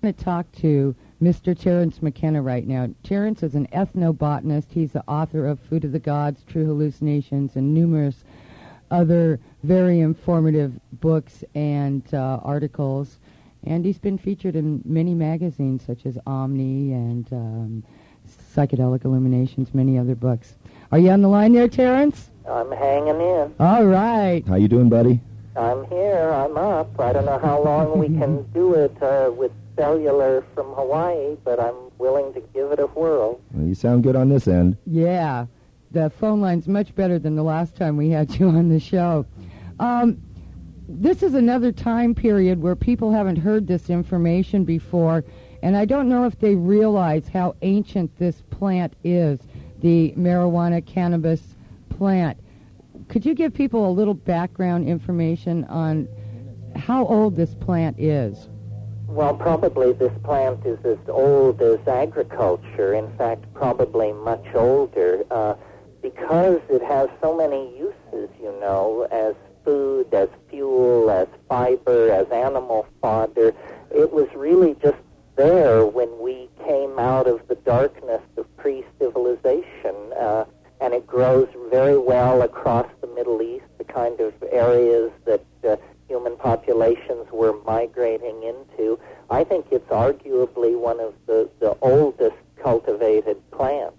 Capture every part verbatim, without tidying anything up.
I'm going to talk to Mister Terence McKenna right now. Terence is an ethnobotanist. He's the author of Food of the Gods, True Hallucinations, and numerous other very informative books and uh, articles. And he's been featured in many magazines such as Omni and um, Psychedelic Illuminations, many other books. Are you on the line there, Terence? I'm hanging in. All right. How you doing, buddy? I'm here. I'm up. I don't know how long we can do it uh, with cellular from Hawaii, but I'm willing to give it a whirl. Well, you sound good on this end. Yeah. The phone line's much better than the last time we had you on the show. Um, this is another time period where people haven't heard this information before, and I don't know if they realize how ancient this plant is, the marijuana cannabis plant. Could you give people a little background information on how old this plant is? Well, probably this plant is as old as agriculture. In fact, probably much older, uh, because it has so many uses, you know, as food, as fuel, as fiber, as animal fodder. It was really just there when we came out of the darkness of pre-civilization, uh, and it grows very well across the Middle East, the kind of areas that uh, human populations were migrating into. I think it's arguably one of the, the oldest cultivated plants.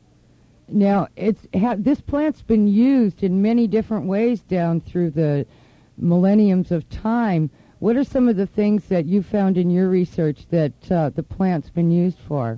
Now, it's ha- this plant's been used in many different ways down through the millenniums of time. What are some of the things that you found in your research that uh, the plant's been used for?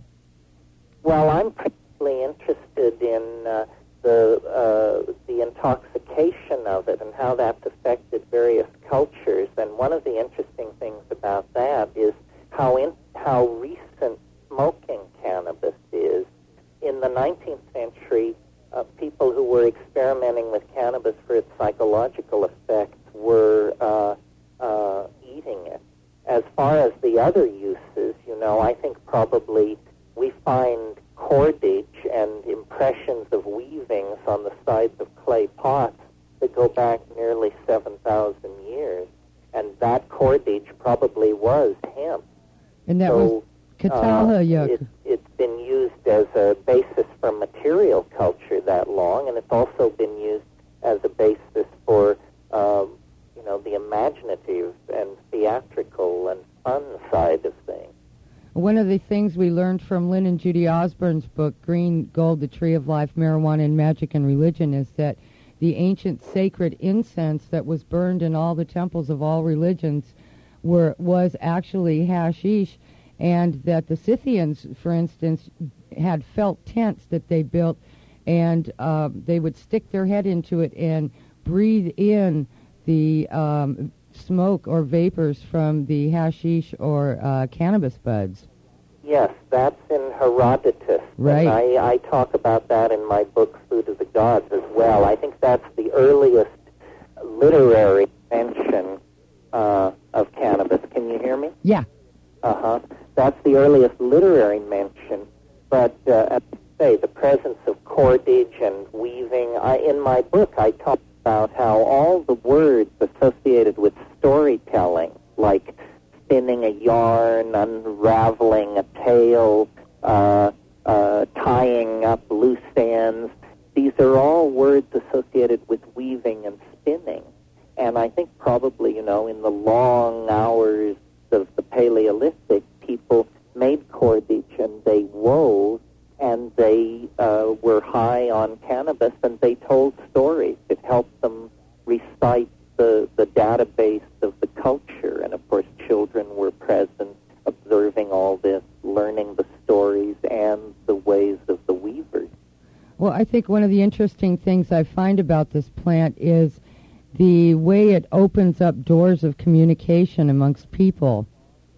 Well, I'm particularly interested in uh, the uh, the intoxication of it and how that's affected various cultures. And one of the interesting things about that is how in, how recent smoking cannabis is. In the nineteenth century, uh, people who were experimenting with cannabis for its psychological effects were uh, uh, eating it. As far as the other uses, you know, I think probably we find cordage and impressions of weavings on the sides of clay pots that go back nearly seven thousand years. And that cordage probably was hemp. And that so, was Catalha. uh, it, it's been used as a basis for material culture that long, and it's also been used as a basis for, um, you know, the imaginative and theatrical and fun side of things. One of the things we learned from Lynn and Judy Osborne's book, Green Gold, The Tree of Life, Marijuana and Magic and Religion, is that the ancient sacred incense that was burned in all the temples of all religions were was actually hashish, and that the Scythians, for instance, had felt tents that they built, and uh, they would stick their head into it and breathe in the um, smoke or vapors from the hashish or uh, cannabis buds. Yes, that's in Herodotus. Right. And I, I talk about that in my book, Food of the Gods, as well. I think that's the earliest literary mention uh, of cannabis. Can you hear me? Yeah. Uh-huh. That's the earliest literary mention. But, uh, as I say, the presence of cordage and weaving. I, in my book, I talk about how all the words associated with storytelling, like spinning a yarn, unraveling a tale, uh, uh, tying up loose ends, these are all words associated with weaving and spinning. And I think probably, you know, in the long hours of the Paleolithic, people made cordage and they wove, and they uh, were high on cannabis, and they told stories. It helped them recite the, the database of the culture. And, of course, children were present, observing all this, learning the stories and the ways of the weavers. Well, I think one of the interesting things I find about this plant is the way it opens up doors of communication amongst people.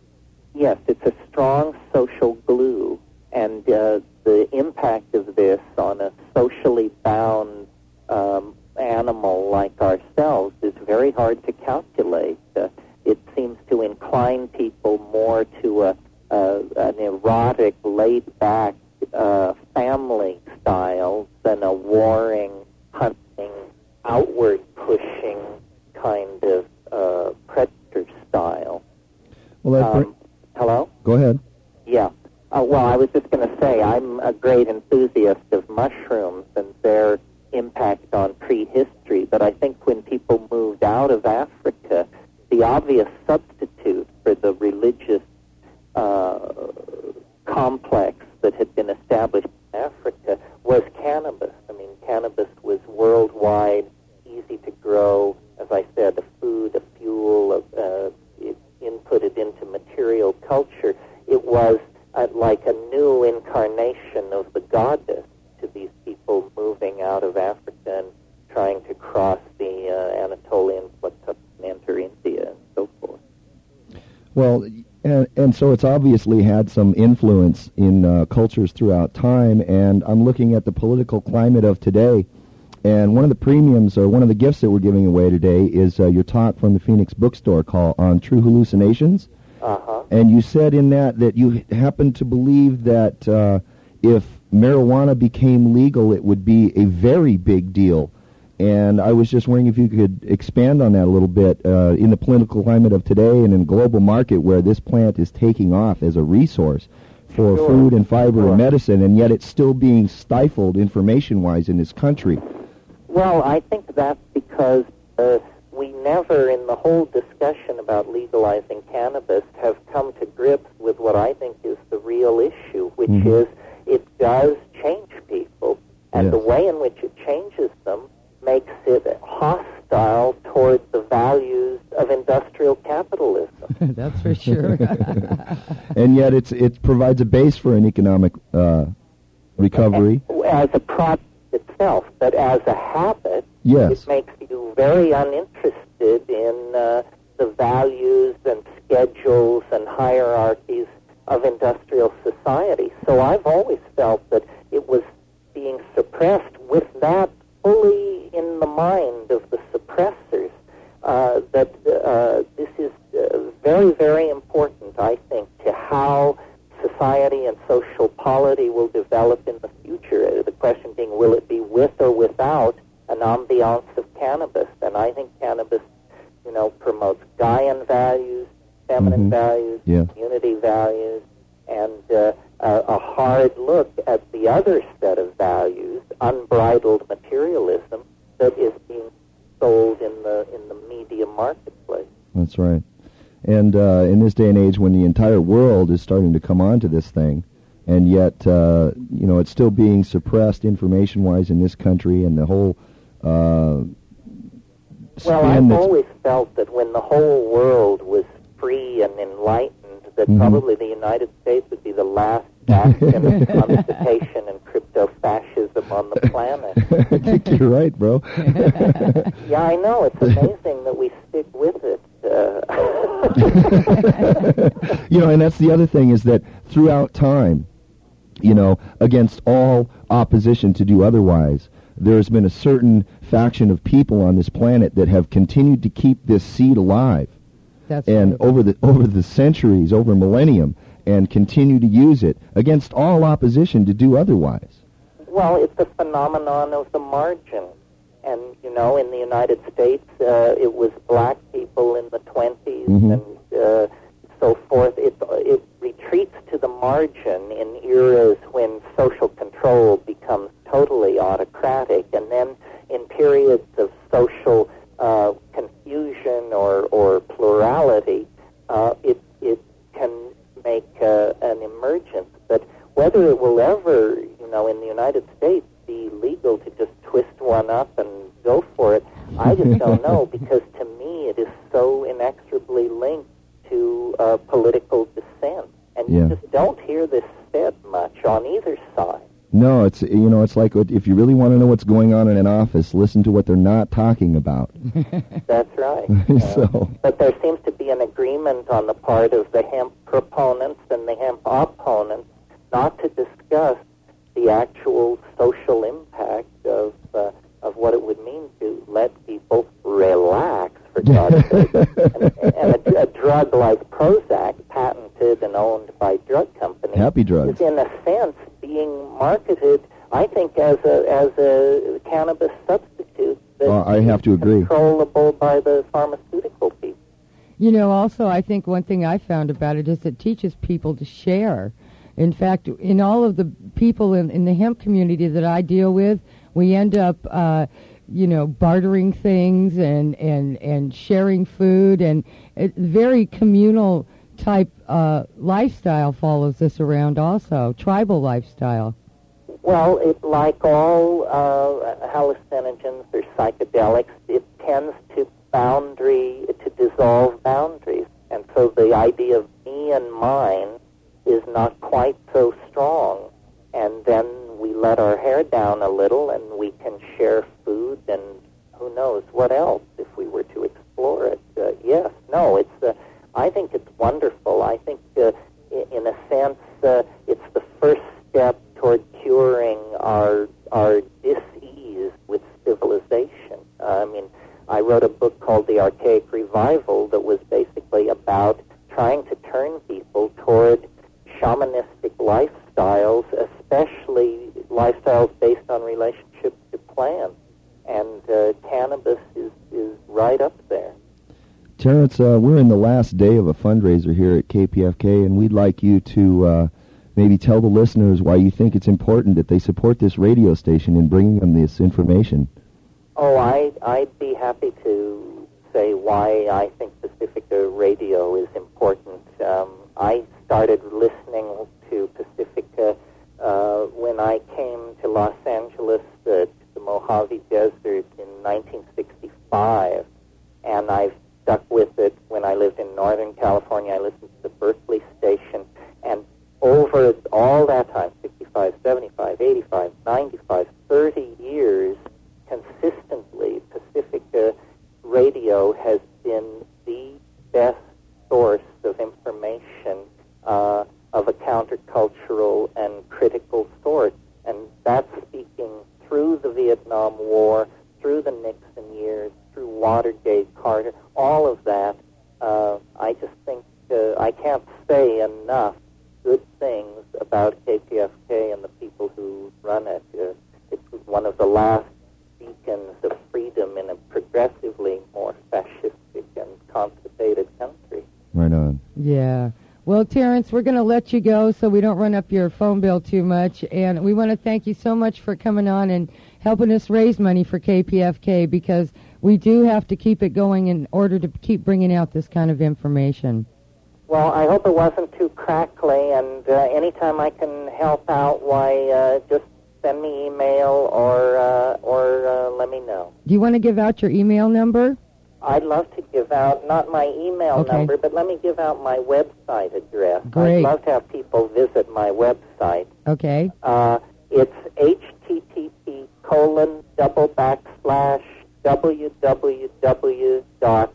Yes, it's a strong social glue, and uh, the impact of this on a socially bound um, animal like ourselves is very hard to calculate. Uh, it seems to incline people more to a, a, an erotic, laid-back uh, family style than a warring, hunting, outward-pushing kind of uh, predator style. Well, that Um, hello? Go ahead. Yeah. Uh, well, I was just going to say I'm a great enthusiast of mushrooms and their impact on prehistory, but I think when people moved out of Africa, the obvious substitute for the religious uh, complex that had been established in Africa was cannabis. I mean, cannabis was worldwide, easy to grow, as I said, a food, a fuel, uh, it inputted into material culture. It was uh, like a new incarnation of the goddess to these people moving out of Africa and trying to cross the uh, Anatolian plateau and enter India and so forth. Well, and, and so it's obviously had some influence in uh, cultures throughout time, and I'm looking at the political climate of today, and one of the premiums, or one of the gifts that we're giving away today is uh, your talk from the Phoenix Bookstore call on True Hallucinations. Uh-huh. And you said in that that you happen to believe that uh, if marijuana became legal, it would be a very big deal. And I was just wondering if you could expand on that a little bit uh, in the political climate of today and in the global market where this plant is taking off as a resource for Sure. food and fiber Sure. and medicine, and yet it's still being stifled information-wise in this country. Well, I think that's because uh, we never, in the whole discussion about legalizing cannabis, have come to grips with what I think is the real issue, which Mhm. is it does change people, and Yes. the way in which it changes them makes it hostile toward the values of industrial capitalism. That's for sure. And yet it's it provides a base for an economic uh, recovery. As a product itself, but as a habit, Yes. it makes you very uninterested in uh, the values and schedules and hierarchies of industrial society. So I've always felt that it was being suppressed with that fully in the mind of the suppressors, uh, that uh, this is uh, very, very important, I think, to how society and social polity will develop in the future. Uh, the question being, will it be with or without an ambiance of cannabis? And I think cannabis, you know, promotes Gaian values, feminine Mhm. values, Yeah. community values, and uh, a, a hard look at the other set of values, unbridled materialism, that is being sold in the in the media marketplace. That's right. And uh, in this day and age when the entire world is starting to come onto this thing, and yet, uh, you know, it's still being suppressed information-wise in this country, and the whole uh, Well, span I've that's- always felt that when the whole world was free and enlightened, that Mhm. probably the United States would be the last bastion of constipation and crypto-fascism on the planet. I think you're right, bro. Yeah, I know. It's amazing that we stick with it. Uh, You know, and that's the other thing is that throughout time, you know, against all opposition to do otherwise, there has been a certain faction of people on this planet that have continued to keep this seed alive. That's And true. over the over the centuries, over millennium, and continue to use it against all opposition to do otherwise. Well, it's a phenomenon of the margin. And, you know, in the United States, uh, it was black people in the twenties Mhm. and uh, so forth. It, it retreats to the margin in eras when social control becomes totally autocratic. And then in periods of social uh, confusion or, or plurality, uh, it, it can make uh, an emergence. But whether it will ever, you know, in the United States be legal to just twist one up and go for it, I just don't know, because to me it is so inexorably linked to uh, political dissent. And Yeah. you just don't hear this said much on either side. No, it's you know, it's like if you really want to know what's going on in an office, listen to what they're not talking about. That's right. Uh, So, But there seems to be an agreement on the part of the hemp proponents and the hemp opponents not to discuss the actual social impact of uh, of what it would mean to let people relax, for God's sake. And, and a, a drug like Prozac, patented and owned by drug companies, Happy drugs. is in a sense being marketed, I think, as a as a cannabis substitute that Oh, I have to is agree. controllable by the pharmaceutical people. You know, also, I think one thing I found about it is it teaches people to share. In fact, in all of the people in, in the hemp community that I deal with, we end up, uh, you know, bartering things and, and, and sharing food, and it, very communal type uh, lifestyle follows this around also, tribal lifestyle. Well, it, like all uh, hallucinogens or psychedelics, it tends to boundary, to dissolve boundaries. And so the idea of me and mine is not quite so strong. And then we let our hair down a little and we can share food and who knows what else if we were to explore it. Uh, yes, no, it's, uh, I think it's wonderful. I think uh, in a sense uh, it's the first step toward curing our our dis-ease with civilization. Uh, I mean, I wrote a book called The Archaic Revival that was basically about trying to turn people toward shamanistic lifestyles, especially lifestyles based on relationship to plants. And uh, cannabis is, is right up there. Terrence, uh, we're in the last day of a fundraiser here at K P F K, and we'd like you to uh, maybe tell the listeners why you think it's important that they support this radio station in bringing them this information. Oh, I, I'd be happy to say why I think Pacifica Radio is important. Um, I started listening to Pacifica uh, when I came to Los Angeles, uh, to the Mojave Desert in nineteen sixty-five, and I've stuck with it when I lived in Northern California. I listened to the Berkeley station, and over all that time, sixty-five, seventy-five, eighty-five, ninety-five, thirty years, consistently, Pacifica Radio has been the best source of information uh, of a countercultural and critical sort. And that's speaking through the Vietnam War, through the Nixon years, through Watergate, Carter, all of that. Uh, I just think uh, I can't say enough good things about K P F K and the people who run it. Uh, it's one of the last beacons of freedom in a progressively more fascistic and constipated country. Right on. Yeah. Well, Terrence, we're going to let you go so we don't run up your phone bill too much. And we want to thank you so much for coming on and helping us raise money for K P F K, because we do have to keep it going in order to keep bringing out this kind of information. Well, I hope it wasn't too crackly, and uh, anytime I can help out, why, uh, just send me email or uh, or uh, let me know. Do you want to give out your email number? I'd love to give out, not my email okay. number, but let me give out my website address. Great. I'd love to have people visit my website. Okay. Uh, it's http colon double backslash www dot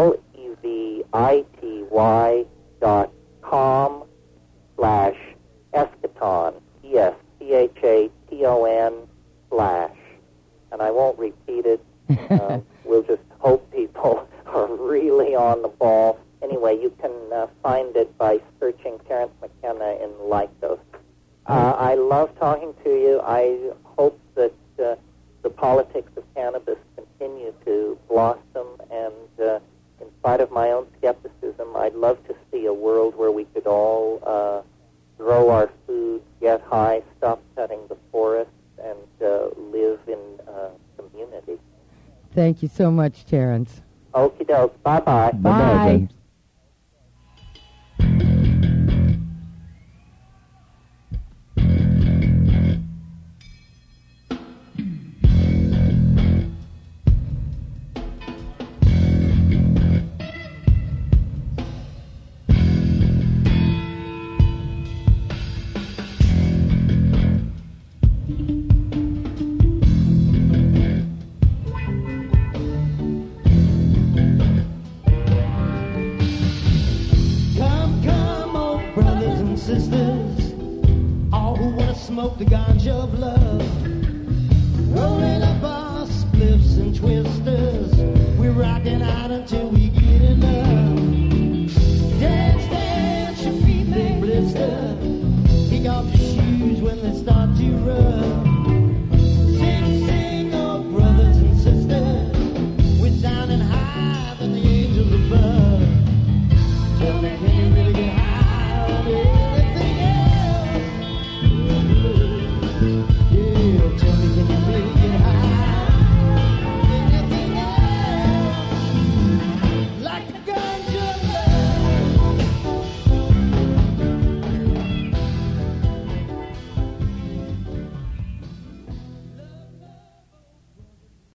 levity dot com slash eschaton. Yes, C H A T O N slash. And I won't repeat it. Uh, we'll just hope people are really on the ball. Anyway, you can uh, find it by searching Terrence McKenna in Lycos. Uh, I love talking to you. I hope that uh, the politics of cannabis continue to blossom, and uh, in spite of my own skepticism, I'd love to see a world where we could all uh, grow our food, get high, stop cutting the forest, and uh, live in uh, community. Thank you so much, Terrence. Okie doke. Bye-bye. Bye. Smoke the ganja of love, rolling up our spliffs and twisters. We're rocking out until we get enough.